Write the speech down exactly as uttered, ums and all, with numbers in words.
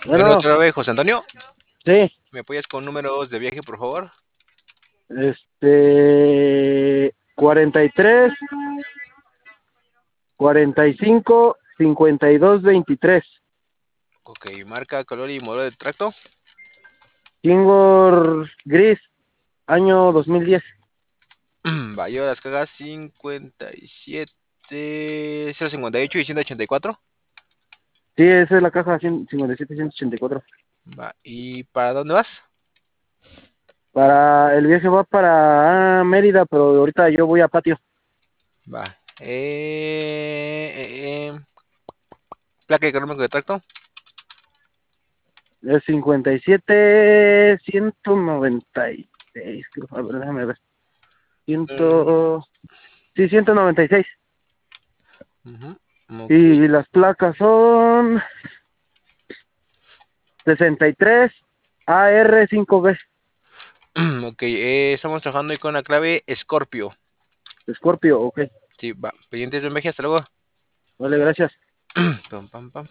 Bueno, Bueno, otra vez, José Antonio, sí, ¿me apoyas con números de viaje, por favor? este, cuarenta y tres, cuarenta y cinco, cincuenta y dos, veintitrés. Ok, marca, color y modelo de tracto. Kingor Gris, año dos mil diez. Va, yo las cagas cincuenta y siete, cero cincuenta y ocho y ciento ochenta y cuatro. Sí, esa es la caja cien cincuenta y siete ciento ochenta y cuatro. Va, ¿y para dónde vas? Para el viaje va para ah, Mérida, pero ahorita yo voy a Patio. Va, eh, eh, eh, placa económico de tracto. Es cincuenta y siete, ciento noventa y seis, creo. A ver, déjame ver. Mm, Ciento, sí, ciento noventa y seis. ujú, ok, Y las placas son sesenta y tres A R cinco B. ok, eh, estamos trabajando hoy con la clave Scorpio. Scorpio, ok. Sí, va, pendientes de un viaje, hasta luego. Vale, gracias. Pam, pam, pam.